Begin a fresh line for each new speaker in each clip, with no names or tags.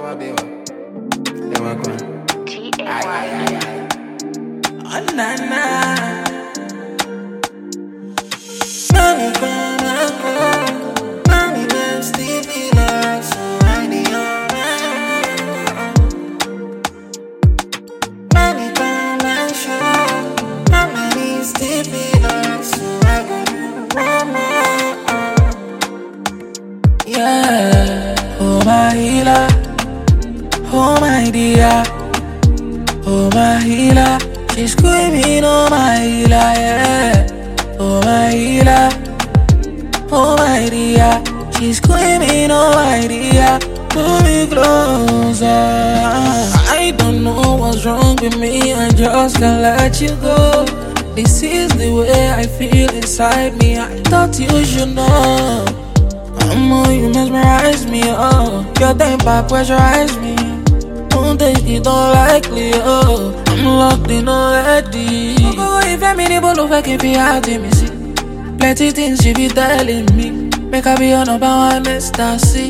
Yeah, oh my healer, oh my dear, oh my healer, she's screaming, oh my healer, yeah, oh my healer, oh my dear, she's screaming, oh my dear, pull me closer. I don't know what's wrong with me, I just can't let you go. This is the way I feel inside me, I thought you should know. You mesmerize me, oh. Your temper pressurize me. Don't take it unlikely, oh. I'm locked in already. Oh, if I'm in the ball of can be hard me see. Plenty things she be telling me. Make her be on number one ecstasy.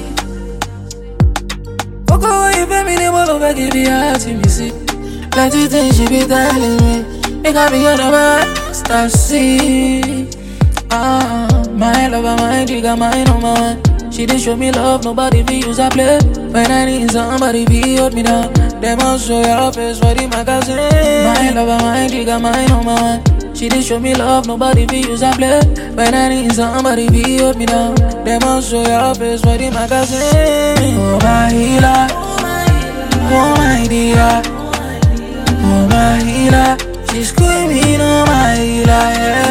Oh, if I'm in the ball of can be hard me see. Plenty things she be telling me. Make her be on number one ecstasy. My lover, my trigger, my number one. She did show me love, nobody be use a play. When I need somebody, be hold me down. They must show your face for the magazine. My lover, my trigger, my number one. She did show me love, nobody be use a play. When I need somebody, be hold me down. They must show your face for the magazine. Oh my healer, oh my dear, oh my healer. She's screaming, oh my healer, yeah.